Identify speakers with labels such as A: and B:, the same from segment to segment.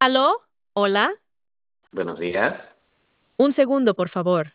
A: ¿Aló? ¿Hola?
B: Buenos días.
A: Un segundo, por favor.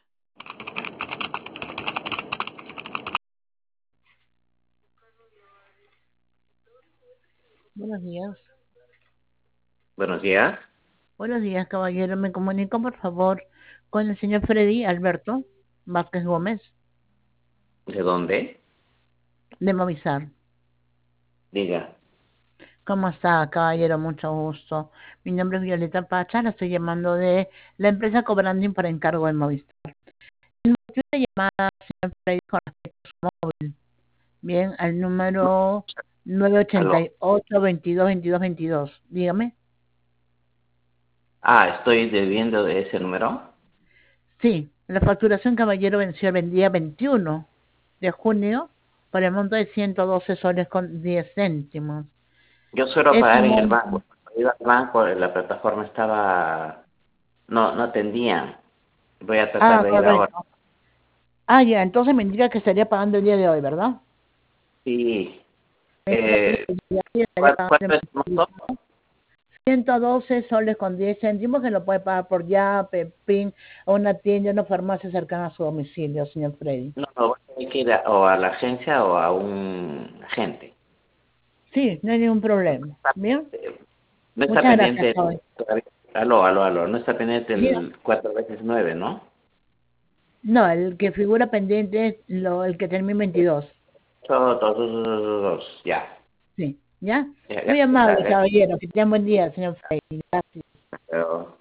C: Buenos días.
B: Buenos días.
C: Buenos días, caballero. Me comunico, por favor, con el señor Freddy Alberto Vázquez Gómez,
B: ¿De dónde?
C: de Movistar.
B: Diga.
C: ¿Cómo está, caballero? Mucho gusto. Mi nombre es Violeta Pacha. La estoy llamando de la empresa Cobranding para encargo de Movistar. Una llamada, señor Freddy, con respecto a su móvil. Bien, al número
B: Aló.
C: 988-22-22-22. Dígame.
B: Estoy debiendo de ese número.
C: Sí, la facturación, caballero, venció el día 21 de junio por el monto de 112 soles con 10 céntimos.
B: Yo suelo
C: Ese
B: pagar en el
C: monto.
B: banco. Cuando iba al banco, la plataforma estaba... no atendían. Voy a tratar
C: Ah,
B: de ir ahora.
C: correcto. Ya, entonces me indica que estaría pagando el día de hoy, ¿verdad?
B: Sí.
C: Me indica que el día de hoy estaría pagando
B: ¿Cuánto es el monto?
C: 112 soles con 10 céntimos, que lo puede pagar por Yape, PIN, o una tienda, una farmacia cercana a su domicilio, señor Freddy.
B: No, voy a tener que ir o a la agencia o a un agente.
C: Sí, no hay ningún problema. Bien,
B: No está
C: muchas gracias,
B: pendiente
C: caballero.
B: todavía. Aló. No está pendiente
C: Bien.
B: el 4 veces 9, ¿no?
C: No, el que figura pendiente es el que termina en 22.
B: Todos. Ya.
C: Sí, ¿ya?
B: Ya,
C: Muy
B: gracias.
C: amable, caballero. Que tenga buen día, señor Frey. Gracias.
B: Pero